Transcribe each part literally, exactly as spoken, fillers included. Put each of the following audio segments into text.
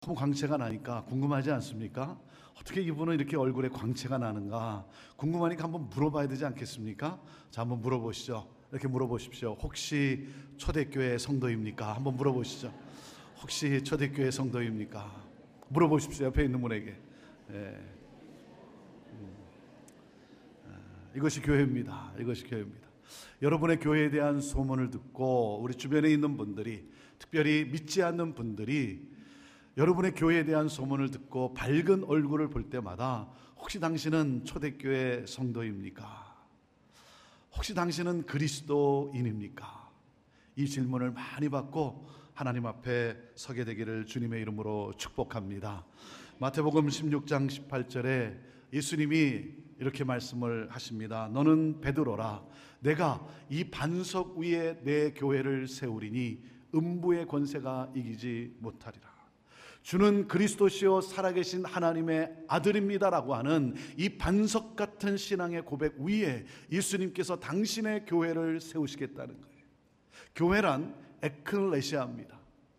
너무 광채가 나니까 궁금하지 않습니까? 어떻게 이분은 이렇게 얼굴에 광채가 나는가 궁금하니까 한번 물어봐야 되지 않겠습니까? 자, 한번 물어보시죠. 이렇게 물어보십시오. 혹시 초대교회 성도입니까? 한번 물어보시죠. 혹시 초대교회 성도입니까? 물어보십시오. 옆에 있는 분에게. 예. 음. 아, 이것이 교회입니다. 이것이 교회입니다. 여러분의 교회에 대한 소문을 듣고 우리 주변에 있는 분들이, 특별히 믿지 않는 분들이 여러분의 교회에 대한 소문을 듣고 밝은 얼굴을 볼 때마다 혹시 당신은 초대교회 성도입니까? 혹시 당신은 그리스도인입니까? 이 질문을 많이 받고 하나님 앞에 서게 되기를 주님의 이름으로 축복합니다. 마태복음 십육 장 십팔 절에 예수님이 이렇게 말씀을 하십니다. 너는 베드로라. 내가 이 반석 위에 내 교회를 세우리니 음부의 권세가 이기지 못하리라. 주는 그리스도시요 살아계신 하나님의 아들입니다라고 하는 이 반석 같은 신앙의 고백 위에 예수님께서 당신의 교회를 세우시겠다는 거예요. 교회란 에클레시아입니다.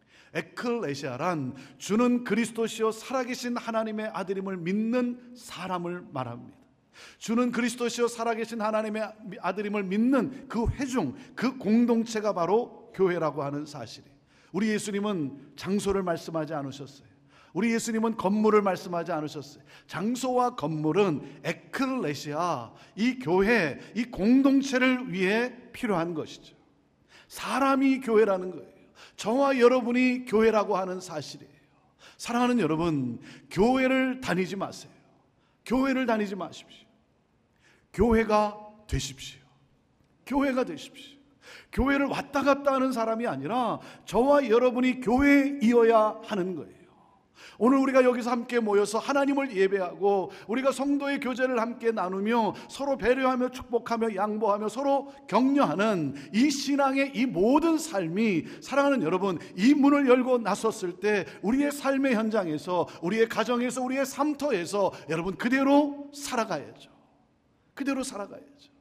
에클레시아란 주는 그리스도시요 살아계신 하나님의 아들임을 믿는 사람을 말합니다. 주는 그리스도시요 살아계신 하나님의 아들임을 믿는 그 회중, 그 공동체가 바로 교회라고 하는 사실이에요. 우리 예수님은 장소를 말씀하지 않으셨어요. 우리 예수님은 건물을 말씀하지 않으셨어요. 장소와 건물은 에클레시아, 이 교회, 이 공동체를 위해 필요한 것이죠. 사람이 교회라는 거예요. 저와 여러분이 교회라고 하는 사실이에요. 사랑하는 여러분, 교회를 다니지 마세요. 교회를 다니지 마십시오. 교회가 되십시오. 교회가 되십시오. 교회를 왔다 갔다 하는 사람이 아니라 저와 여러분이 교회이어야 하는 거예요. 오늘 우리가 여기서 함께 모여서 하나님을 예배하고 우리가 성도의 교제를 함께 나누며 서로 배려하며 축복하며 양보하며 서로 격려하는 이 신앙의 이 모든 삶이, 사랑하는 여러분, 이 문을 열고 나섰을 때 우리의 삶의 현장에서, 우리의 가정에서, 우리의 삶터에서 여러분 그대로 살아가야죠. 그대로 살아가야죠.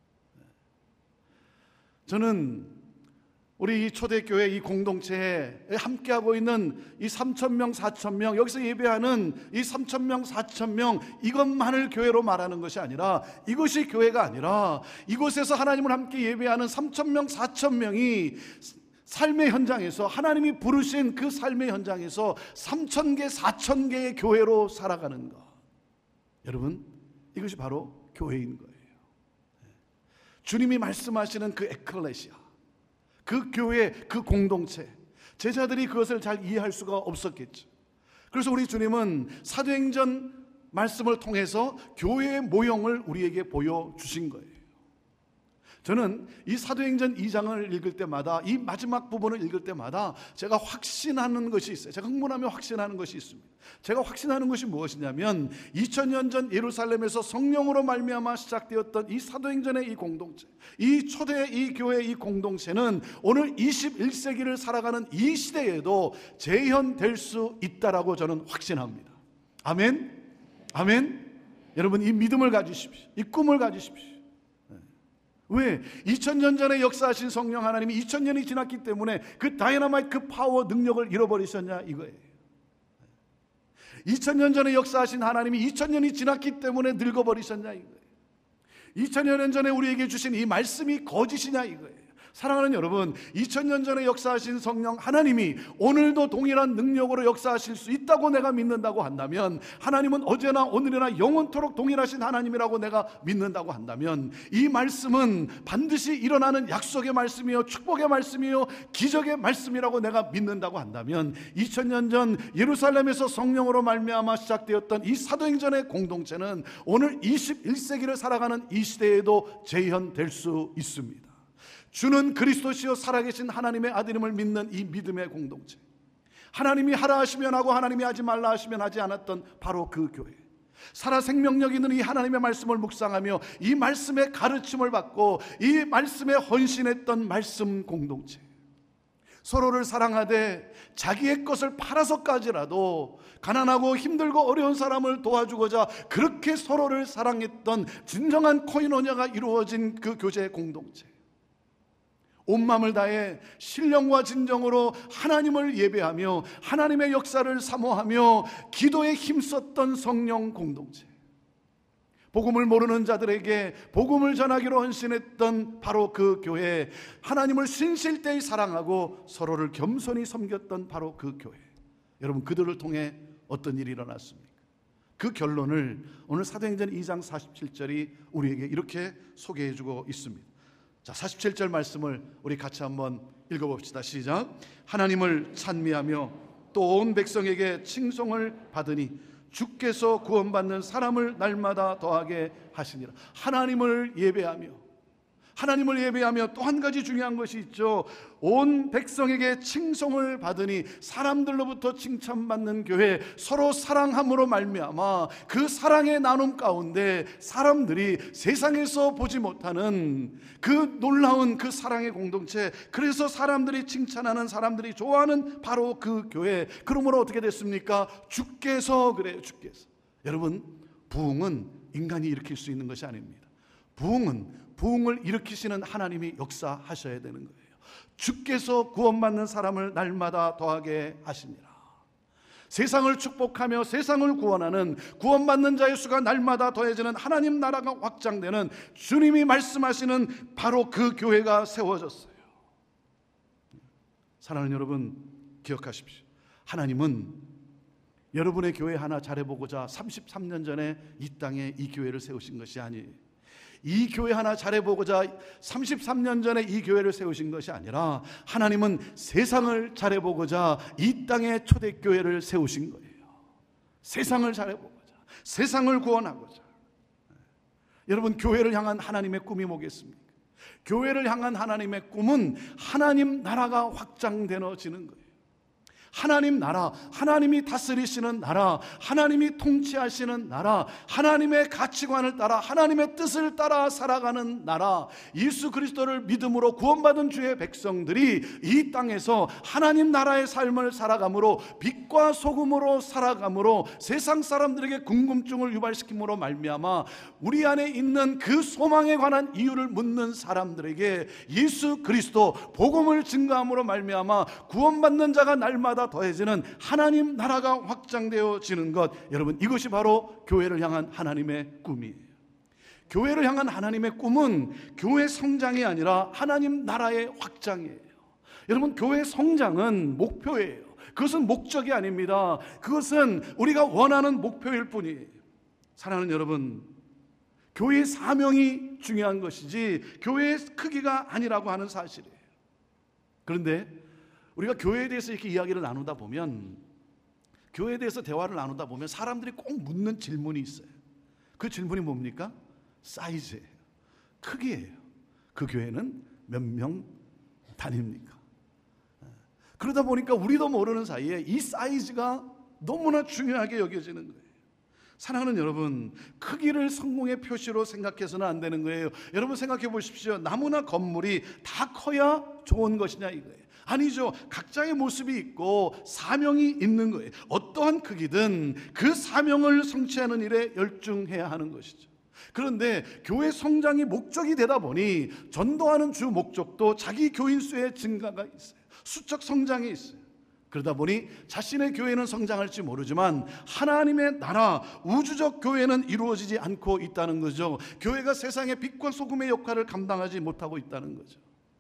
저는 우리 이 초대교회 이 공동체에 함께하고 있는 이 삼천 명, 사천 명, 여기서 예배하는 이 삼천 명, 사천 명, 이것만을 교회로 말하는 것이 아니라, 이것이 교회가 아니라 이곳에서 하나님을 함께 예배하는 삼천 명, 사천 명이 삶의 현장에서, 하나님이 부르신 그 삶의 현장에서 삼천 개, 사천 개의 교회로 살아가는 것. 여러분, 이것이 바로 교회인 거예요. 주님이 말씀하시는 그 에클레시아, 그 교회, 그 공동체, 제자들이 그것을 잘 이해할 수가 없었겠죠. 그래서 우리 주님은 사도행전 말씀을 통해서 교회의 모형을 우리에게 보여주신 거예요. 저는 이 사도행전 이 장을 읽을 때마다, 이 마지막 부분을 읽을 때마다 제가 확신하는 것이 있어요. 제가 흥분하며 확신하는 것이 있습니다. 제가 확신하는 것이 무엇이냐면 이천 년 전 예루살렘에서 성령으로 말미암아 시작되었던 이 사도행전의 이 공동체, 이 초대 이 교회 이 공동체는 오늘 이십일 세기를 살아가는 이 시대에도 재현될 수 있다라고 저는 확신합니다. 아멘? 아멘? 여러분, 이 믿음을 가지십시오. 이 꿈을 가지십시오. 왜? 이천 년 전에 역사하신 성령 하나님이 이천 년이 지났기 때문에 그 다이너마이트, 그 파워, 능력을 잃어버리셨냐 이거예요. 이천 년 전에 역사하신 하나님이 이천 년이 지났기 때문에 늙어버리셨냐 이거예요. 이천 년 전에 우리에게 주신 이 말씀이 거짓이냐 이거예요. 사랑하는 여러분, 이천 년 전에 역사하신 성령 하나님이 오늘도 동일한 능력으로 역사하실 수 있다고 내가 믿는다고 한다면, 하나님은 어제나 오늘이나 영원토록 동일하신 하나님이라고 내가 믿는다고 한다면, 이 말씀은 반드시 일어나는 약속의 말씀이요, 축복의 말씀이요, 기적의 말씀이라고 내가 믿는다고 한다면, 이천 년 전 예루살렘에서 성령으로 말미암아 시작되었던 이 사도행전의 공동체는 오늘 이십일 세기를 살아가는 이 시대에도 재현될 수 있습니다. 주는 그리스도시요 살아계신 하나님의 아들임을 믿는 이 믿음의 공동체, 하나님이 하라 하시면 하고 하나님이 하지 말라 하시면 하지 않았던 바로 그 교회, 살아 생명력 있는 이 하나님의 말씀을 묵상하며 이 말씀의 가르침을 받고 이 말씀에 헌신했던 말씀 공동체, 서로를 사랑하되 자기의 것을 팔아서까지라도 가난하고 힘들고 어려운 사람을 도와주고자 그렇게 서로를 사랑했던 진정한 코이노냐가 이루어진 그 교제 공동체, 온 마음을 다해 신령과 진정으로 하나님을 예배하며 하나님의 역사를 사모하며 기도에 힘썼던 성령 공동체, 복음을 모르는 자들에게 복음을 전하기로 헌신했던 바로 그 교회, 하나님을 신실되이 사랑하고 서로를 겸손히 섬겼던 바로 그 교회, 여러분 그들을 통해 어떤 일이 일어났습니까? 그 결론을 오늘 사도행전 이 장 사십칠 절이 우리에게 이렇게 소개해주고 있습니다. 자, 사십칠 절 말씀을 우리 같이 한번 읽어봅시다. 시작. 하나님을 찬미하며 또 온 백성에게 칭송을 받으니 주께서 구원받는 사람을 날마다 더하게 하시니라. 하나님을 예배하며, 하나님을 예배하며 또 한 가지 중요한 것이 있죠. 온 백성에게 칭송을 받으니, 사람들로부터 칭찬받는 교회, 서로 사랑함으로 말미암아 그 사랑의 나눔 가운데 사람들이 세상에서 보지 못하는 그 놀라운 그 사랑의 공동체, 그래서 사람들이 칭찬하는, 사람들이 좋아하는 바로 그 교회. 그러므로 어떻게 됐습니까? 주께서, 그래요, 주께서. 여러분, 부흥은 인간이 일으킬 수 있는 것이 아닙니다. 부흥은 부흥을 일으키시는 하나님이 역사하셔야 되는 거예요. 주께서 구원받는 사람을 날마다 더하게 하시니라. 세상을 축복하며 세상을 구원하는, 구원받는 자의 수가 날마다 더해지는 하나님 나라가 확장되는, 주님이 말씀하시는 바로 그 교회가 세워졌어요. 사랑하는 여러분, 기억하십시오. 하나님은 여러분의 교회 하나 잘해보고자 삼십삼 년 전에 이 땅에 이 교회를 세우신 것이 아니에요. 이 교회 하나 잘해보고자 삼십삼 년 전에 이 교회를 세우신 것이 아니라 하나님은 세상을 잘해보고자 이 땅에 초대교회를 세우신 거예요. 세상을 잘해보고자, 세상을 구원하고자. 여러분, 교회를 향한 하나님의 꿈이 뭐겠습니까? 교회를 향한 하나님의 꿈은 하나님 나라가 확장되어지는 거예요. 하나님 나라, 하나님이 다스리시는 나라, 하나님이 통치하시는 나라, 하나님의 가치관을 따라, 하나님의 뜻을 따라 살아가는 나라, 예수 그리스도를 믿음으로 구원받은 주의 백성들이 이 땅에서 하나님 나라의 삶을 살아감으로, 빛과 소금으로 살아감으로, 세상 사람들에게 궁금증을 유발시킴으로 말미암아 우리 안에 있는 그 소망에 관한 이유를 묻는 사람들에게 예수 그리스도 복음을 증거함으로 말미암아 구원받는 자가 날마다 더해지는 하나님 나라가 확장되어지는 것, 여러분, 이것이 바로 교회를 향한 하나님의 꿈이에요. 교회를 향한 하나님의 꿈은 교회 성장이 아니라 하나님 나라의 확장이에요. 여러분, 교회 성장은 목표예요. 그것은 목적이 아닙니다. 그것은 우리가 원하는 목표일 뿐이에요. 사랑하는 여러분, 교회의 사명이 중요한 것이지 교회의 크기가 아니라고 하는 사실이에요. 그런데 우리가 교회에 대해서 이렇게 이야기를 나누다 보면, 교회에 대해서 대화를 나누다 보면 사람들이 꼭 묻는 질문이 있어요. 그 질문이 뭡니까? 사이즈예요. 크기예요. 그 교회는 몇 명 다닙니까? 그러다 보니까 우리도 모르는 사이에 이 사이즈가 너무나 중요하게 여겨지는 거예요. 사랑하는 여러분, 크기를 성공의 표시로 생각해서는 안 되는 거예요. 여러분 생각해 보십시오. 나무나 건물이 다 커야 좋은 것이냐 이거예요. 아니죠. 각자의 모습이 있고 사명이 있는 거예요. 어떠한 크기든 그 사명을 성취하는 일에 열중해야 하는 것이죠. 그런데 교회 성장이 목적이 되다 보니 전도하는 주 목적도 자기 교인 수의 증가가 있어요. 수적 성장이 있어요. 그러다 보니 자신의 교회는 성장할지 모르지만 하나님의 나라, 우주적 교회는 이루어지지 않고 있다는 거죠. 교회가 세상의 빛과 소금의 역할을 감당하지 못하고 있다는 거죠.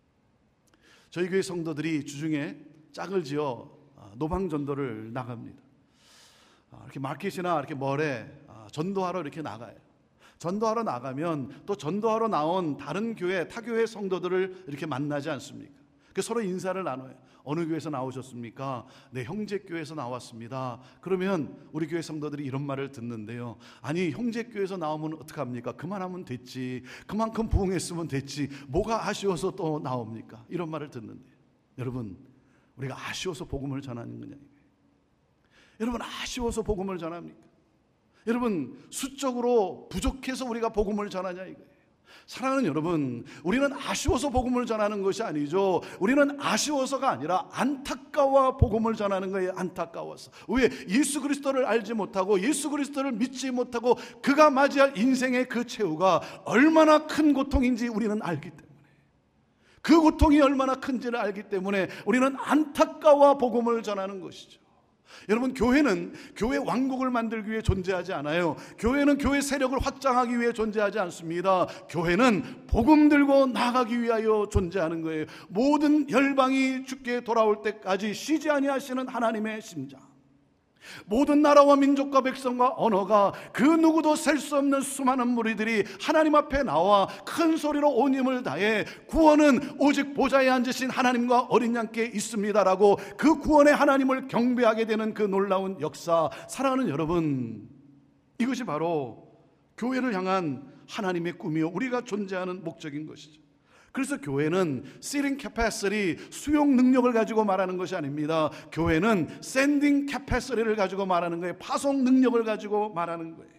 저희 교회 성도들이 주중에 짝을 지어 노방전도를 나갑니다. 이렇게 마켓이나 이렇게 멀에 전도하러 이렇게 나가요. 전도하러 나가면 또 전도하러 나온 다른 교회, 타교회 성도들을 이렇게 만나지 않습니까? 서로 인사를 나눠요. 어느 교회에서 나오셨습니까? 네, 형제교회에서 나왔습니다. 그러면 우리 교회 성도들이 이런 말을 듣는데요. 아니, 형제교회에서 나오면 어떡합니까? 그만하면 됐지. 그만큼 부흥했으면 됐지. 뭐가 아쉬워서 또 나옵니까? 이런 말을 듣는데요. 여러분, 우리가 아쉬워서 복음을 전하는 거냐? 여러분, 아쉬워서 복음을 전합니까? 여러분, 수적으로 부족해서 우리가 복음을 전하냐 이거예요. 사랑하는 여러분, 우리는 아쉬워서 복음을 전하는 것이 아니죠. 우리는 아쉬워서가 아니라 안타까워 복음을 전하는 거예요. 안타까워서. 왜? 예수 그리스도를 알지 못하고 예수 그리스도를 믿지 못하고 그가 맞이할 인생의 그 최후가 얼마나 큰 고통인지 우리는 알기 때문에. 그 고통이 얼마나 큰지를 알기 때문에 우리는 안타까워 복음을 전하는 것이죠. 여러분, 교회는 교회 왕국을 만들기 위해 존재하지 않아요. 교회는 교회 세력을 확장하기 위해 존재하지 않습니다. 교회는 복음 들고 나가기 위하여 존재하는 거예요. 모든 열방이 주께 돌아올 때까지 쉬지 아니하시는 하나님의 심장, 모든 나라와 민족과 백성과 언어가 그 누구도 셀 수 없는 수많은 무리들이 하나님 앞에 나와 큰 소리로 온 힘을 다해 구원은 오직 보좌에 앉으신 하나님과 어린 양께 있습니다라고 그 구원의 하나님을 경배하게 되는 그 놀라운 역사. 사랑하는 여러분, 이것이 바로 교회를 향한 하나님의 꿈이요, 우리가 존재하는 목적인 것이죠. 그래서 교회는 seating capacity, 수용 능력을 가지고 말하는 것이 아닙니다. 교회는 sending capacity를 가지고 말하는 거예요. 파송 능력을 가지고 말하는 거예요.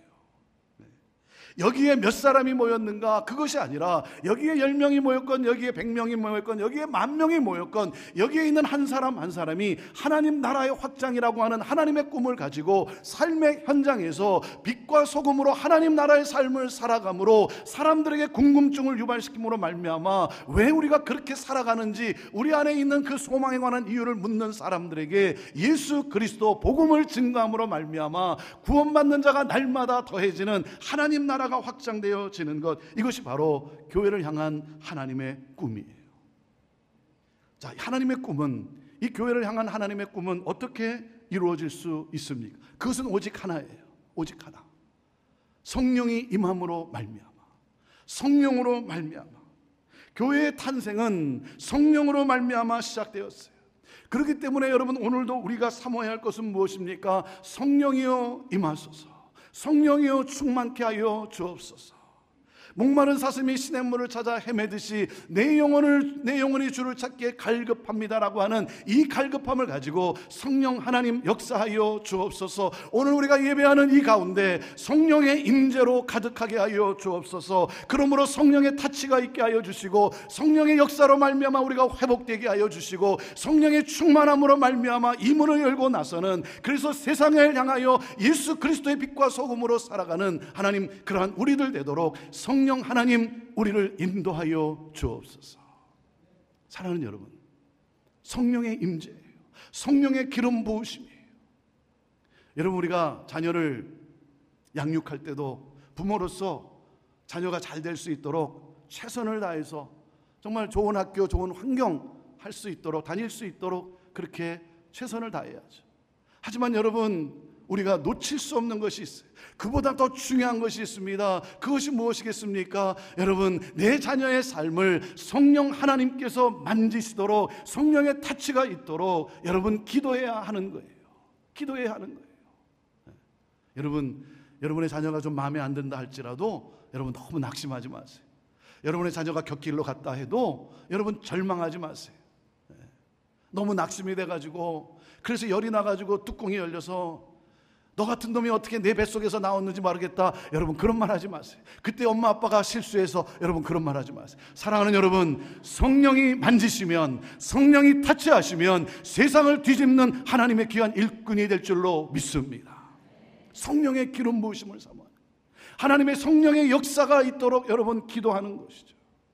여기에 몇 사람이 모였는가, 그것이 아니라 여기에 열 명이 모였건 여기에 백 명이 모였건 여기에 만 명이 모였건 여기에 있는 한 사람 한 사람이 하나님 나라의 확장이라고 하는 하나님의 꿈을 가지고 삶의 현장에서 빛과 소금으로 하나님 나라의 삶을 살아감으로 사람들에게 궁금증을 유발시킴으로 말미암아 왜 우리가 그렇게 살아가는지 우리 안에 있는 그 소망에 관한 이유를 묻는 사람들에게 예수 그리스도 복음을 증거함으로 말미암아 구원받는 자가 날마다 더해지는 하나님 나라 가 확장되어지는 것, 이것이 바로 교회를 향한 하나님의 꿈이에요. 자, 하나님의 꿈은, 이 교회를 향한 하나님의 꿈은 어떻게 이루어질 수 있습니까? 그것은 오직 하나예요. 오직 하나. 성령이 임함으로 말미암아, 성령으로 말미암아. 교회의 탄생은 성령으로 말미암아 시작되었어요. 그렇기 때문에 여러분, 오늘도 우리가 사모해야 할 것은 무엇입니까? 성령이여 임하소서, 성령이여 충만케 하여 주옵소서. 목마른 사슴이 시냇물을 찾아 헤매듯이 내 영혼을, 내 영혼이 주를 찾기에 갈급합니다라고 하는 이 갈급함을 가지고 성령 하나님 역사하여 주옵소서. 오늘 우리가 예배하는 이 가운데 성령의 임재로 가득하게 하여 주옵소서. 그러므로 성령의 타치가 있게 하여 주시고 성령의 역사로 말미암아 우리가 회복되게 하여 주시고 성령의 충만함으로 말미암아 이 문을 열고 나서는, 그래서 세상을 향하여 예수 그리스도의 빛과 소금으로 살아가는 하나님, 그러한 우리들 되도록 성령 성령 하나님 우리를 인도하여 주옵소서. 사랑하는 여러분, 성령의 임재예요. 성령의 기름 부으심이에요. 여러분, 우리가 자녀를 양육할 때도 부모로서 자녀가 잘 될 수 있도록 최선을 다해서 정말 좋은 학교, 좋은 환경 할 수 있도록, 다닐 수 있도록 그렇게 최선을 다해야죠. 하지만 여러분, 우리가 놓칠 수 없는 것이 있어요. 그보다 더 중요한 것이 있습니다. 그것이 무엇이겠습니까? 여러분, 내 자녀의 삶을 성령 하나님께서 만지시도록 성령의 타치가 있도록 여러분 기도해야 하는 거예요. 기도해야 하는 거예요. 네. 여러분, 여러분의 자녀가 좀 마음에 안 든다 할지라도 여러분 너무 낙심하지 마세요. 여러분의 자녀가 곁길로 갔다 해도 여러분 절망하지 마세요. 네. 너무 낙심이 돼가지고, 그래서 열이 나가지고 뚜껑이 열려서 너 같은 놈이 어떻게 내 뱃속에서 나왔는지 모르겠다, 여러분 그런 말 하지 마세요. 그때 엄마 아빠가 실수해서 여러분 그런 말 하지 마세요. 사랑하는 여러분, 성령이 만지시면, 성령이 타치하시면 세상을 뒤집는 하나님의 귀한 일꾼이 될 줄로 믿습니다. 성령의 기름 부으심을 삼아 하나님의 성령의 역사가 있도록 여러분 기도하는 것이죠.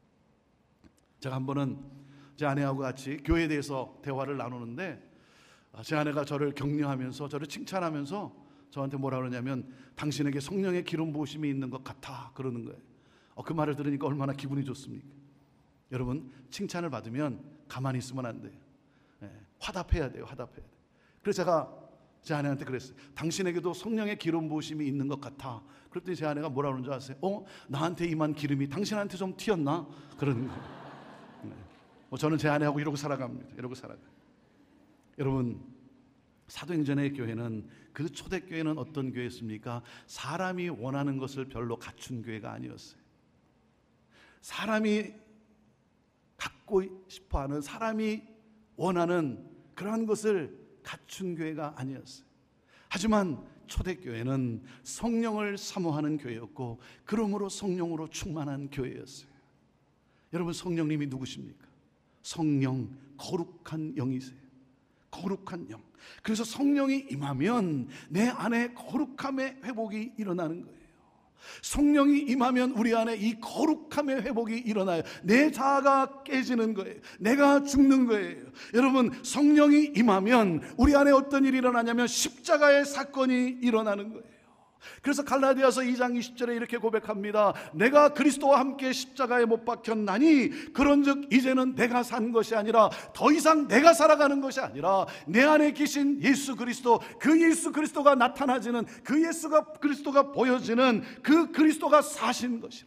제가 한 번은 제 아내하고 같이 교회에 대해서 대화를 나누는데 제 아내가 저를 격려하면서, 저를 칭찬하면서 저한테 뭐라 그러냐면, 당신에게 성령의 기름 부으심이 있는 것 같아, 그러는 거예요. 어, 그 말을 들으니까 얼마나 기분이 좋습니까? 여러분, 칭찬을 받으면 가만히 있으면 안 돼요. 예, 화답해야 돼요. 화답해야 돼요. 그래서 제가 제 아내한테 그랬어요. 당신에게도 성령의 기름 부으심이 있는 것 같아. 그랬더니 제 아내가 뭐라 그러는 줄 아세요? 어? 나한테 임한 기름이 당신한테 좀 튀었나? 그러는 거예요. 네. 어, 저는 제 아내하고 이러고 살아갑니다. 이러고 살아가요. 여러분, 사도행전의 교회는, 그 초대교회는 어떤 교회였습니까? 사람이 원하는 것을 별로 갖춘 교회가 아니었어요. 사람이 갖고 싶어하는, 사람이 원하는 그러한 것을 갖춘 교회가 아니었어요. 하지만 초대교회는 성령을 사모하는 교회였고, 그러므로 성령으로 충만한 교회였어요. 여러분, 성령님이 누구십니까? 성령, 거룩한 영이세요. 거룩한 영. 그래서 성령이 임하면 내 안에 거룩함의 회복이 일어나는 거예요. 성령이 임하면 우리 안에 이 거룩함의 회복이 일어나요. 내 자아가 깨지는 거예요. 내가 죽는 거예요. 여러분, 성령이 임하면 우리 안에 어떤 일이 일어나냐면 십자가의 사건이 일어나는 거예요. 그래서 갈라디아서 이 장 이십 절에 이렇게 고백합니다. 내가 그리스도와 함께 십자가에 못 박혔나니 그런즉 이제는 내가 산 것이 아니라 더 이상 내가 살아가는 것이 아니라 내 안에 계신 예수 그리스도, 그 예수 그리스도가 나타나지는, 그 예수가 그리스도가 보여지는 그 그리스도가 사신 것이라.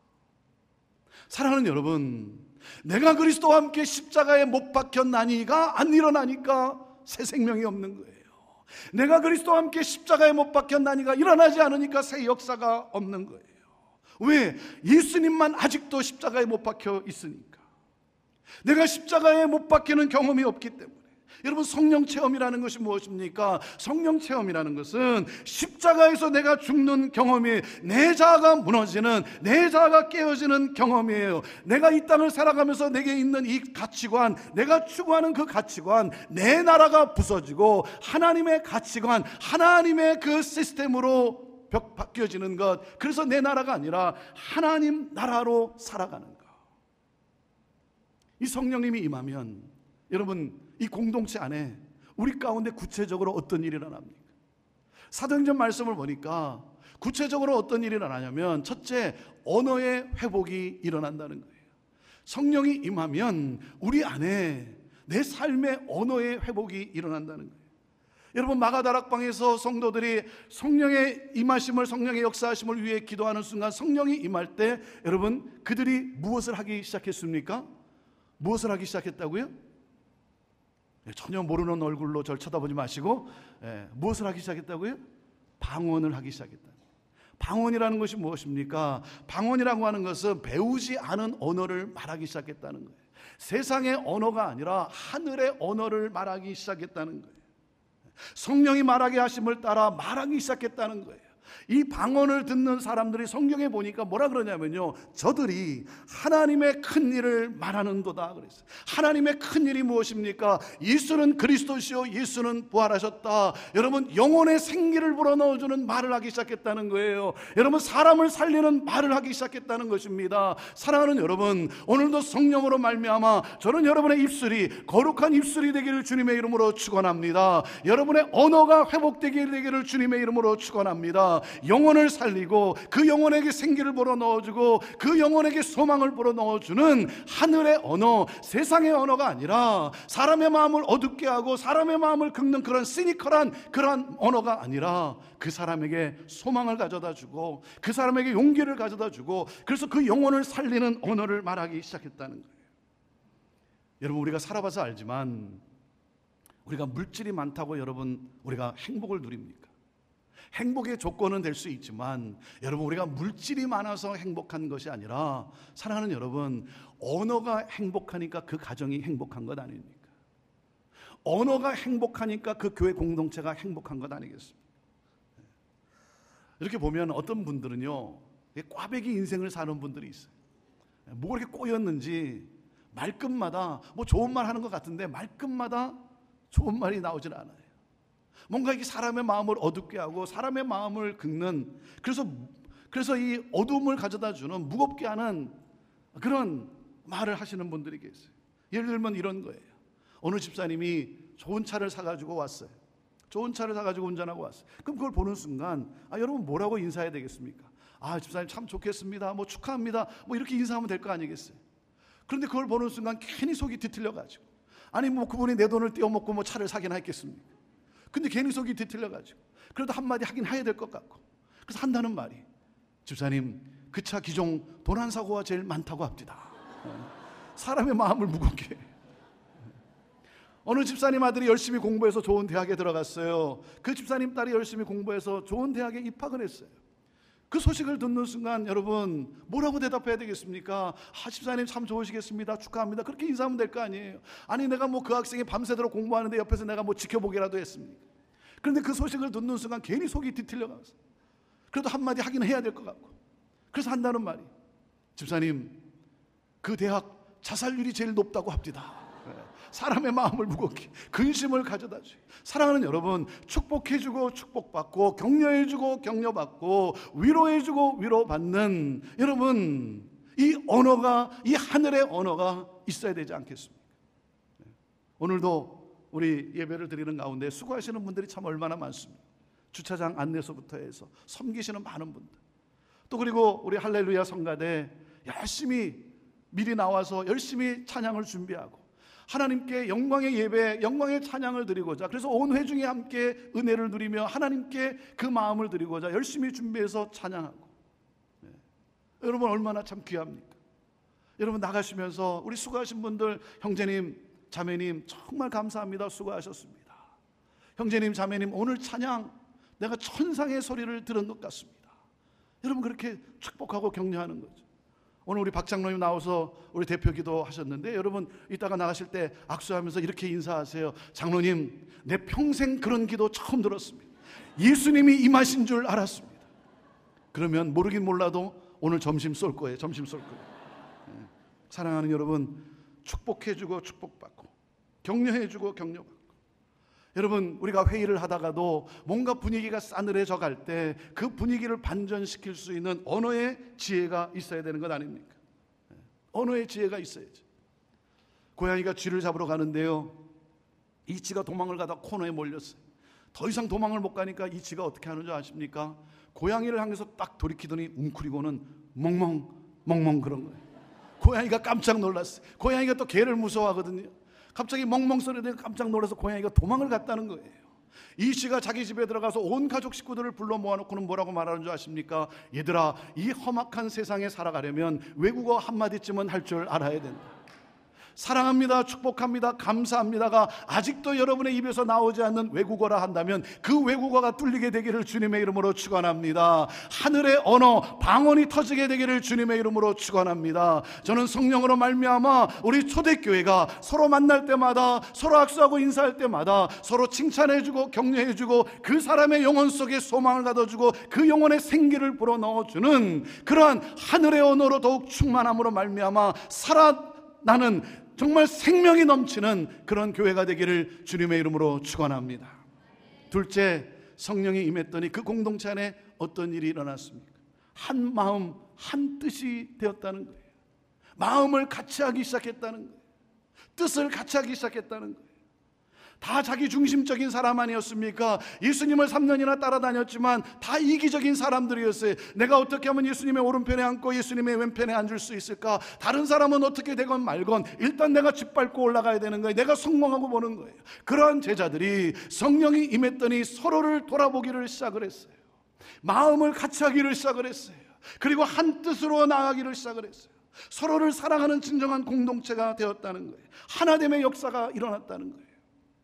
사랑하는 여러분, 내가 그리스도와 함께 십자가에 못 박혔나니가 안 일어나니까 새 생명이 없는 거예요. 내가 그리스도와 함께 십자가에 못 박혔나니가 일어나지 않으니까 새 역사가 없는 거예요. 왜? 예수님만 아직도 십자가에 못 박혀 있으니까. 내가 십자가에 못 박히는 경험이 없기 때문에. 여러분, 성령 체험이라는 것이 무엇입니까? 성령 체험이라는 것은 십자가에서 내가 죽는 경험이, 내 자아가 무너지는, 내 자아가 깨어지는 경험이에요. 내가 이 땅을 살아가면서 내게 있는 이 가치관, 내가 추구하는 그 가치관, 내 나라가 부서지고 하나님의 가치관, 하나님의 그 시스템으로 바뀌어지는 것. 그래서 내 나라가 아니라 하나님 나라로 살아가는 것. 이 성령님이 임하면 여러분, 이 공동체 안에 우리 가운데 구체적으로 어떤 일이 일어납니까? 사도행전 말씀을 보니까 구체적으로 어떤 일이 일어나냐면, 첫째, 언어의 회복이 일어난다는 거예요. 성령이 임하면 우리 안에 내 삶의 언어의 회복이 일어난다는 거예요. 여러분, 마가다락방에서 성도들이 성령의 임하심을, 성령의 역사하심을 위해 기도하는 순간 성령이 임할 때 여러분, 그들이 무엇을 하기 시작했습니까? 무엇을 하기 시작했다고요? 전혀 모르는 얼굴로 저를 쳐다보지 마시고, 예, 무엇을 하기 시작했다고요? 방언을 하기 시작했다. 방언이라는 것이 무엇입니까? 방언이라고 하는 것은 배우지 않은 언어를 말하기 시작했다는 거예요. 세상의 언어가 아니라 하늘의 언어를 말하기 시작했다는 거예요. 성령이 말하게 하심을 따라 말하기 시작했다는 거예요. 이 방언을 듣는 사람들이 성경에 보니까 뭐라 그러냐면요, 저들이 하나님의 큰 일을 말하는도다 그랬어요. 하나님의 큰 일이 무엇입니까? 예수는 그리스도시요 예수는 부활하셨다. 여러분, 영혼의 생기를 불어넣어주는 말을 하기 시작했다는 거예요. 여러분, 사람을 살리는 말을 하기 시작했다는 것입니다. 사랑하는 여러분, 오늘도 성령으로 말미암아 저는 여러분의 입술이 거룩한 입술이 되기를 주님의 이름으로 축원합니다. 여러분의 언어가 회복되기를 주님의 이름으로 축원합니다. 영혼을 살리고 그 영혼에게 생기를 불어넣어주고 그 영혼에게 소망을 불어넣어주는 하늘의 언어, 세상의 언어가 아니라 사람의 마음을 어둡게 하고 사람의 마음을 긁는 그런 시니컬한 그런 언어가 아니라 그 사람에게 소망을 가져다주고 그 사람에게 용기를 가져다주고, 그래서 그 영혼을 살리는 언어를 말하기 시작했다는 거예요. 여러분, 우리가 살아봐서 알지만 우리가 물질이 많다고 여러분 우리가 행복을 누립니까? 행복의 조건은 될 수 있지만 여러분, 우리가 물질이 많아서 행복한 것이 아니라, 사랑하는 여러분, 언어가 행복하니까 그 가정이 행복한 것 아닙니까? 언어가 행복하니까 그 교회 공동체가 행복한 것 아니겠습니까? 이렇게 보면 어떤 분들은요, 꽈배기 인생을 사는 분들이 있어요. 뭐가 이렇게 꼬였는지 말끝마다 뭐 좋은 말 하는 것 같은데 말끝마다 좋은 말이 나오질 않아요. 뭔가 이게 사람의 마음을 어둡게 하고 사람의 마음을 긁는, 그래서 그래서 이 어둠을 가져다 주는, 무겁게 하는 그런 말을 하시는 분들이 계세요. 예를 들면 이런 거예요. 어느 집사님이 좋은 차를 사가지고 왔어요. 좋은 차를 사가지고 운전하고 왔어요. 그럼 그걸 보는 순간, 아, 여러분 뭐라고 인사해야 되겠습니까? 아, 집사님 참 좋겠습니다, 뭐 축하합니다, 뭐 이렇게 인사하면 될 거 아니겠어요? 그런데 그걸 보는 순간 괜히 속이 뒤틀려가지고, 아니 뭐 그분이 내 돈을 떼어먹고 뭐 차를 사긴 했겠습니까? 근데 괜히 속이 뒤틀려가지고 그래도 한마디 하긴 해야 될 것 같고, 그래서 한다는 말이, 집사님 그 차 기종 도난 사고가 제일 많다고 합디다. 사람의 마음을 무겁게. 어느 집사님 아들이 열심히 공부해서 좋은 대학에 들어갔어요. 그 집사님 딸이 열심히 공부해서 좋은 대학에 입학을 했어요. 그 소식을 듣는 순간 여러분 뭐라고 대답해야 되겠습니까? 아, 집사님 참 좋으시겠습니다, 축하합니다, 그렇게 인사하면 될 거 아니에요. 아니 내가 뭐 그 학생이 밤새도록 공부하는데 옆에서 내가 뭐 지켜보기라도 했습니까? 그런데 그 소식을 듣는 순간 괜히 속이 뒤틀려가서 그래도 한마디 하긴 해야 될 것 같고, 그래서 한다는 말이, 집사님 그 대학 자살률이 제일 높다고 합디다. 사람의 마음을 무겁게 근심을 가져다 주고. 사랑하는 여러분, 축복해주고 축복받고 격려해주고 격려받고 위로해주고 위로받는 여러분, 이 언어가, 이 하늘의 언어가 있어야 되지 않겠습니까? 오늘도 우리 예배를 드리는 가운데 수고하시는 분들이 참 얼마나 많습니다. 주차장 안내소부터 해서 섬기시는 많은 분들, 또 그리고 우리 할렐루야 성가대 열심히 미리 나와서 열심히 찬양을 준비하고 하나님께 영광의 예배, 영광의 찬양을 드리고자, 그래서 온 회중이 함께 은혜를 누리며 하나님께 그 마음을 드리고자 열심히 준비해서 찬양하고. 네. 여러분 얼마나 참 귀합니까? 여러분 나가시면서 우리 수고하신 분들, 형제님 자매님 정말 감사합니다. 수고하셨습니다. 형제님 자매님 오늘 찬양 내가 천상의 소리를 들은 것 같습니다. 여러분 그렇게 축복하고 격려하는 거죠. 오늘 우리 박 장로님 나와서 우리 대표 기도 하셨는데, 여러분 이따가 나가실 때 악수하면서 이렇게 인사하세요. 장로님, 내 평생 그런 기도 처음 들었습니다. 예수님이 임하신 줄 알았습니다. 그러면 모르긴 몰라도 오늘 점심 쏠 거예요. 점심 쏠 거예요. 네. 사랑하는 여러분, 축복해주고 축복받고 격려해주고 격려받고. 여러분 우리가 회의를 하다가도 뭔가 분위기가 싸늘해져 갈 때 그 분위기를 반전시킬 수 있는 언어의 지혜가 있어야 되는 것 아닙니까? 언어의 지혜가 있어야지. 고양이가 쥐를 잡으러 가는데요, 이 쥐가 도망을 가다 코너에 몰렸어요. 더 이상 도망을 못 가니까 이 쥐가 어떻게 하는 줄 아십니까? 고양이를 향해서 딱 돌이키더니 웅크리고는 멍멍 멍멍 그런 거예요. 고양이가 깜짝 놀랐어요. 고양이가 또 개를 무서워하거든요. 갑자기 멍멍 소리 들으니 깜짝 놀라서 고양이가 도망을 갔다는 거예요. 이 씨가 자기 집에 들어가서 온 가족 식구들을 불러 모아놓고는 뭐라고 말하는 줄 아십니까? 얘들아, 이 험악한 세상에 살아가려면 외국어 한마디쯤은 할 줄 알아야 된다. 사랑합니다, 축복합니다, 감사합니다가 아직도 여러분의 입에서 나오지 않는 외국어라 한다면 그 외국어가 뚫리게 되기를 주님의 이름으로 축원합니다. 하늘의 언어, 방언이 터지게 되기를 주님의 이름으로 축원합니다. 저는 성령으로 말미암아 우리 초대교회가 서로 만날 때마다, 서로 악수하고 인사할 때마다 서로 칭찬해주고 격려해주고 그 사람의 영혼 속에 소망을 가둬주고 그 영혼에 생기를 불어넣어주는 그러한 하늘의 언어로 더욱 충만함으로 말미암아 살아나는 정말 생명이 넘치는 그런 교회가 되기를 주님의 이름으로 축원합니다. 둘째, 성령이 임했더니 그 공동체 안에 어떤 일이 일어났습니까? 한 마음 한 뜻이 되었다는 거예요. 마음을 같이 하기 시작했다는 거예요. 뜻을 같이 하기 시작했다는 거예요. 다 자기 중심적인 사람 아니었습니까? 예수님을 삼 년이나 따라다녔지만 다 이기적인 사람들이었어요. 내가 어떻게 하면 예수님의 오른편에 앉고 예수님의 왼편에 앉을 수 있을까? 다른 사람은 어떻게 되건 말건 일단 내가 짓밟고 올라가야 되는 거예요. 내가 성공하고 보는 거예요. 그러한 제자들이 성령이 임했더니 서로를 돌아보기를 시작을 했어요. 마음을 같이 하기를 시작을 했어요. 그리고 한 뜻으로 나아가기를 시작을 했어요. 서로를 사랑하는 진정한 공동체가 되었다는 거예요. 하나됨의 역사가 일어났다는 거예요.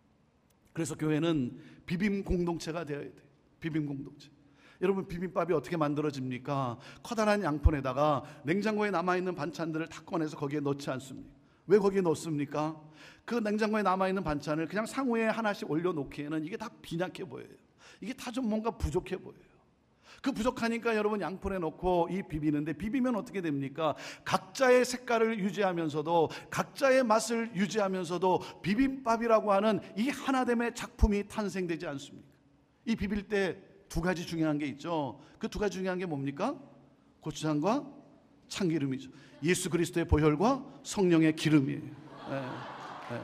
그래서 교회는 비빔 공동체가 되어야 돼요. 비빔 공동체. 여러분 비빔밥이 어떻게 만들어집니까? 커다란 양푼에다가 냉장고에 남아있는 반찬들을 다 꺼내서 거기에 넣지 않습니까? 왜 거기에 넣습니까? 그 냉장고에 남아있는 반찬을 그냥 상우에 하나씩 올려놓기에는 이게 다 빈약해 보여요. 이게 다 좀 뭔가 부족해 보여요. 그 부족하니까 여러분 양푼에 넣고 이 비비는데, 비비면 어떻게 됩니까? 각자의 색깔을 유지하면서도 각자의 맛을 유지하면서도 비빔밥이라고 하는 이 하나됨의 작품이 탄생되지 않습니까? 이 비빌 때 두 가지 중요한 게 있죠. 그 두 가지 중요한 게 뭡니까? 고추장과 참기름이죠. 예수 그리스도의 보혈과 성령의 기름이에요. 네, 네,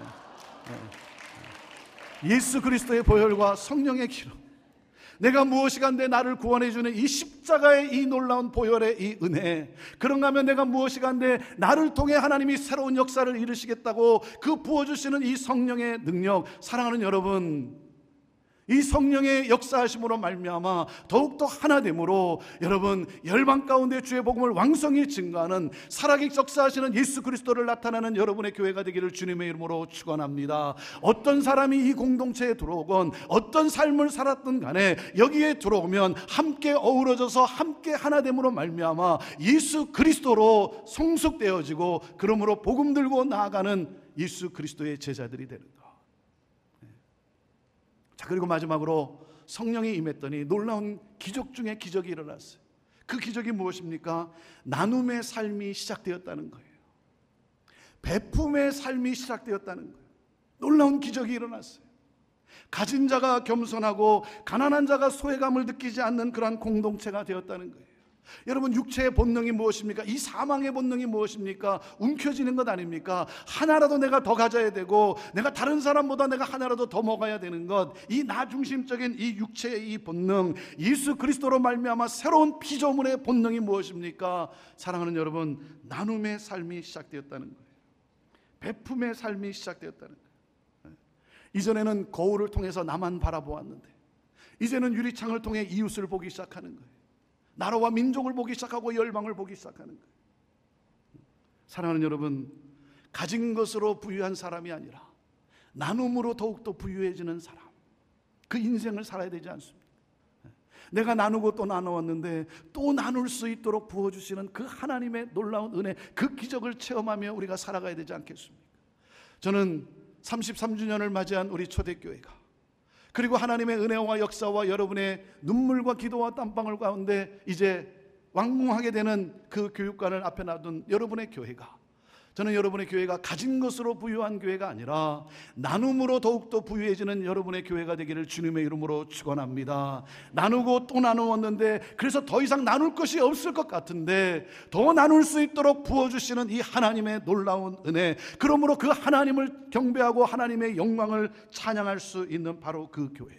네. 예수 그리스도의 보혈과 성령의 기름. 내가 무엇이간데 나를 구원해주는 이 십자가의 이 놀라운 보혈의 이 은혜, 그런가 하면 내가 무엇이간데 나를 통해 하나님이 새로운 역사를 이루시겠다고 그 부어주시는 이 성령의 능력. 사랑하는 여러분, 이 성령의 역사하심으로 말미암아 더욱더 하나됨으로 여러분 열방 가운데 주의 복음을 왕성히 증거하는 살아계 역사하시는 예수 그리스도를 나타내는 여러분의 교회가 되기를 주님의 이름으로 축원합니다. 어떤 사람이 이 공동체에 들어오건 어떤 삶을 살았든 간에 여기에 들어오면 함께 어우러져서 함께 하나됨으로 말미암아 예수 그리스도로 성숙되어지고 그러므로 복음 들고 나아가는 예수 그리스도의 제자들이 되는 것. 자, 그리고 마지막으로 성령이 임했더니 놀라운 기적 중에 기적이 일어났어요. 그 기적이 무엇입니까? 나눔의 삶이 시작되었다는 거예요. 베품의 삶이 시작되었다는 거예요. 놀라운 기적이 일어났어요. 가진 자가 겸손하고 가난한 자가 소외감을 느끼지 않는 그러한 공동체가 되었다는 거예요. 여러분, 육체의 본능이 무엇입니까? 이 사망의 본능이 무엇입니까? 움켜쥐는 것 아닙니까? 하나라도 내가 더 가져야 되고, 내가 다른 사람보다 내가 하나라도 더 먹어야 되는 것, 이 나 중심적인 이 육체의 이 본능, 예수 그리스도로 말미암아 새로운 피조물의 본능이 무엇입니까? 사랑하는 여러분, 나눔의 삶이 시작되었다는 거예요. 베품의 삶이 시작되었다는 거예요. 이전에는 거울을 통해서 나만 바라보았는데, 이제는 유리창을 통해 이웃을 보기 시작하는 거예요. 나라와 민족을 보기 시작하고 열방을 보기 시작하는 거예요. 사랑하는 여러분, 가진 것으로 부유한 사람이 아니라 나눔으로 더욱더 부유해지는 사람, 그 인생을 살아야 되지 않습니까? 내가 나누고 또 나누었는데 또 나눌 수 있도록 부어주시는 그 하나님의 놀라운 은혜, 그 기적을 체험하며 우리가 살아가야 되지 않겠습니까? 저는 삼십삼 주년을 맞이한 우리 초대교회가, 그리고 하나님의 은혜와 역사와 여러분의 눈물과 기도와 땀방울 가운데 이제 완공하게 되는 그 교육관을 앞에 놔둔 여러분의 교회가, 저는 여러분의 교회가 가진 것으로 부유한 교회가 아니라 나눔으로 더욱더 부유해지는 여러분의 교회가 되기를 주님의 이름으로 축원합니다. 나누고 또 나누었는데 그래서 더 이상 나눌 것이 없을 것 같은데 더 나눌 수 있도록 부어주시는 이 하나님의 놀라운 은혜, 그러므로 그 하나님을 경배하고 하나님의 영광을 찬양할 수 있는 바로 그 교회,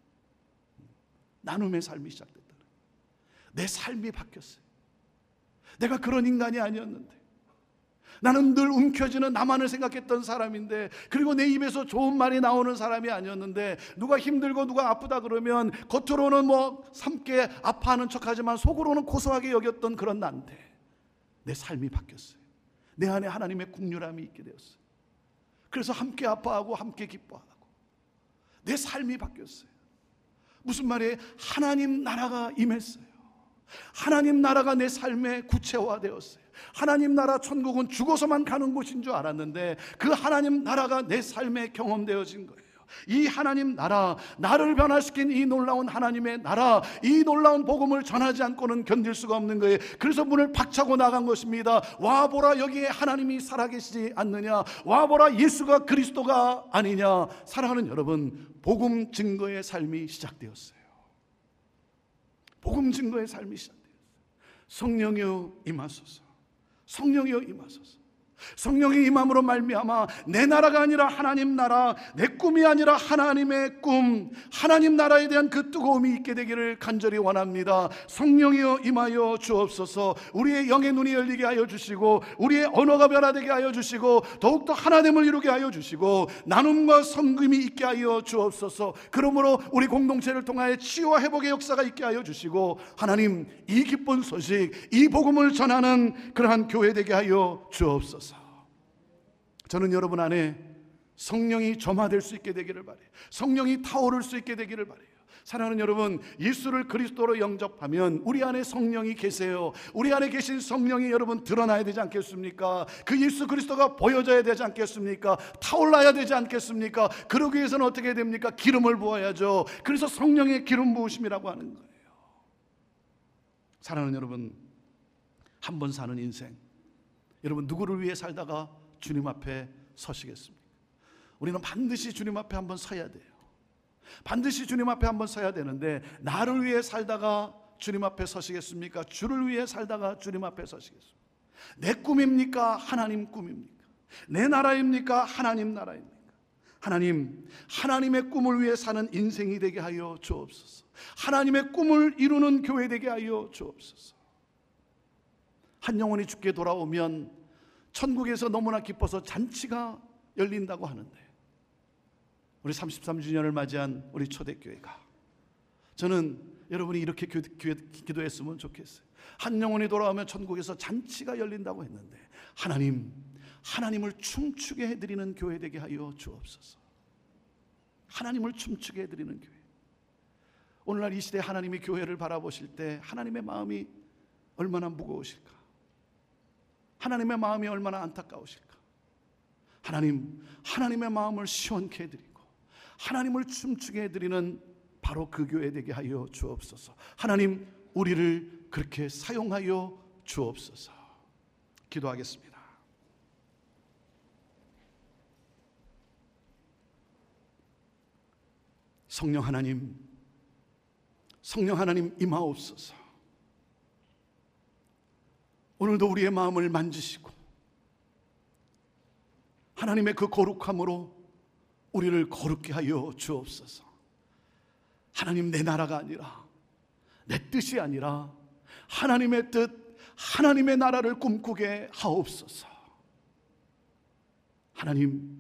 나눔의 삶이 시작됐다. 내 삶이 바뀌었어요. 내가 그런 인간이 아니었는데, 나는 늘 움켜쥐는 나만을 생각했던 사람인데, 그리고 내 입에서 좋은 말이 나오는 사람이 아니었는데, 누가 힘들고 누가 아프다 그러면 겉으로는 뭐 함께 아파하는 척하지만 속으로는 고소하게 여겼던 그런 나인데 내 삶이 바뀌었어요. 내 안에 하나님의 긍휼함이 있게 되었어요. 그래서 함께 아파하고 함께 기뻐하고 내 삶이 바뀌었어요. 무슨 말이에요? 하나님 나라가 임했어요. 하나님 나라가 내 삶에 구체화되었어요. 하나님 나라 천국은 죽어서만 가는 곳인 줄 알았는데 그 하나님 나라가 내 삶에 경험되어진 거예요. 이 하나님 나라, 나를 변화시킨 이 놀라운 하나님의 나라, 이 놀라운 복음을 전하지 않고는 견딜 수가 없는 거예요. 그래서 문을 박차고 나간 것입니다. 와보라, 여기에 하나님이 살아계시지 않느냐, 와보라, 예수가 그리스도가 아니냐. 사랑하는 여러분, 복음 증거의 삶이 시작되었어요. 복음 증거의 삶이 시작되었어요. 성령이여 임하소서, 성령이여 임하소서. 성령이 임함으로 말미암아 내 나라가 아니라 하나님 나라, 내 꿈이 아니라 하나님의 꿈, 하나님 나라에 대한 그 뜨거움이 있게 되기를 간절히 원합니다. 성령이여 임하여 주옵소서. 우리의 영의 눈이 열리게 하여 주시고, 우리의 언어가 변화되게 하여 주시고, 더욱더 하나됨을 이루게 하여 주시고, 나눔과 섬김이 있게 하여 주옵소서. 그러므로 우리 공동체를 통하여 치유와 회복의 역사가 있게 하여 주시고, 하나님, 이 기쁜 소식, 이 복음을 전하는 그러한 교회 되게 하여 주옵소서. 저는 여러분 안에 성령이 점화될 수 있게 되기를 바라요. 성령이 타오를 수 있게 되기를 바라요. 사랑하는 여러분, 예수를 그리스도로 영접하면 우리 안에 성령이 계세요. 우리 안에 계신 성령이 여러분 드러나야 되지 않겠습니까? 그 예수 그리스도가 보여져야 되지 않겠습니까? 타올라야 되지 않겠습니까? 그러기 위해서는 어떻게 됩니까? 기름을 부어야죠. 그래서 성령의 기름 부으심이라고 하는 거예요. 사랑하는 여러분, 한 번 사는 인생, 여러분 누구를 위해 살다가 주님 앞에 서시겠습니까? 우리는 반드시 주님 앞에 한번 서야 돼요. 반드시 주님 앞에 한번 서야 되는데, 나를 위해 살다가 주님 앞에 서시겠습니까? 주를 위해 살다가 주님 앞에 서시겠습니까? 내 꿈입니까? 하나님 꿈입니까? 내 나라입니까? 하나님 나라입니까? 하나님, 하나님의 꿈을 위해 사는 인생이 되게 하여 주옵소서. 하나님의 꿈을 이루는 교회 되게 하여 주옵소서. 한 영혼이 죽게 돌아오면 천국에서 너무나 기뻐서 잔치가 열린다고 하는데, 우리 삼십삼 주년을 맞이한 우리 초대교회가, 저는 여러분이 이렇게 기, 기, 기도했으면 좋겠어요. 한 영혼이 돌아오면 천국에서 잔치가 열린다고 했는데, 하나님, 하나님을 춤추게 해드리는 교회 되게 하여 주옵소서. 하나님을 춤추게 해드리는 교회. 오늘날 이 시대 하나님이 교회를 바라보실 때 하나님의 마음이 얼마나 무거우실까? 하나님의 마음이 얼마나 안타까우실까? 하나님, 하나님의 마음을 시원케 해드리고 하나님을 춤추게 해드리는 바로 그 교회 되게 하여 주옵소서. 하나님, 우리를 그렇게 사용하여 주옵소서. 기도하겠습니다. 성령 하나님, 성령 하나님 임하옵소서. 오늘도 우리의 마음을 만지시고 하나님의 그 거룩함으로 우리를 거룩게 하여 주옵소서. 하나님, 내 나라가 아니라, 내 뜻이 아니라 하나님의 뜻, 하나님의 나라를 꿈꾸게 하옵소서. 하나님,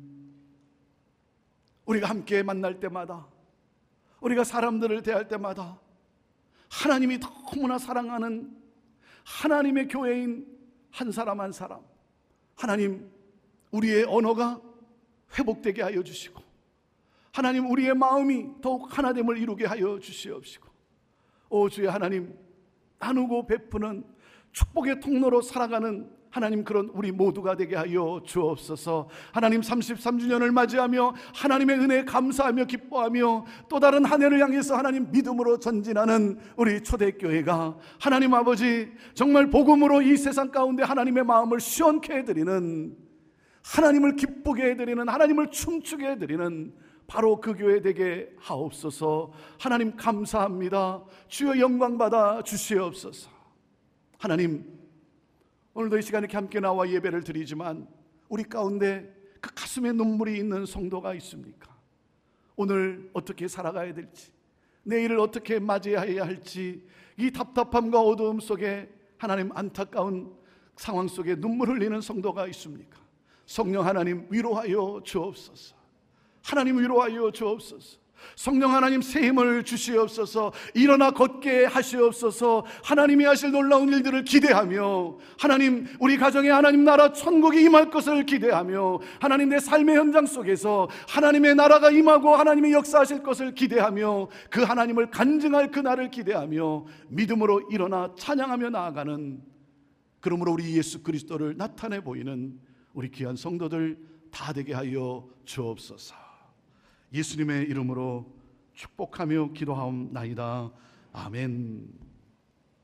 우리가 함께 만날 때마다, 우리가 사람들을 대할 때마다 하나님이 너무나 사랑하는 하나님의 교회인 한 사람 한 사람, 하나님, 우리의 언어가 회복되게 하여 주시고, 하나님, 우리의 마음이 더욱 하나됨을 이루게 하여 주시옵시고, 오 주의 하나님, 나누고 베푸는 축복의 통로로 살아가는 하나님, 그런 우리 모두가 되게 하여 주옵소서. 하나님, 삼십삼 주년을 맞이하며 하나님의 은혜에 감사하며 기뻐하며 또 다른 한 해를 향해서 하나님 믿음으로 전진하는 우리 초대교회가 하나님 아버지, 정말 복음으로 이 세상 가운데 하나님의 마음을 시원케 해드리는, 하나님을 기쁘게 해드리는, 하나님을 춤추게 해드리는 바로 그 교회 되게 하옵소서. 하나님 감사합니다. 주여 영광 받아 주시옵소서. 하나님, 오늘도 이 시간에 이렇게 함께 나와 예배를 드리지만 우리 가운데 그 가슴에 눈물이 있는 성도가 있습니까? 오늘 어떻게 살아가야 될지, 내일을 어떻게 맞이해야 할지, 이 답답함과 어두움 속에 하나님 안타까운 상황 속에 눈물 흘리는 성도가 있습니까? 성령 하나님 위로하여 주옵소서. 하나님 위로하여 주옵소서. 성령 하나님 새 힘을 주시옵소서. 일어나 걷게 하시옵소서. 하나님이 하실 놀라운 일들을 기대하며, 하나님, 우리 가정에 하나님 나라 천국이 임할 것을 기대하며, 하나님 내 삶의 현장 속에서 하나님의 나라가 임하고 하나님이 역사하실 것을 기대하며, 그 하나님을 간증할 그날을 기대하며 믿음으로 일어나 찬양하며 나아가는, 그러므로 우리 예수 그리스도를 나타내 보이는 우리 귀한 성도들 다 되게 하여 주옵소서. 예수님의 이름으로 축복하며 기도하옵나이다. 아멘.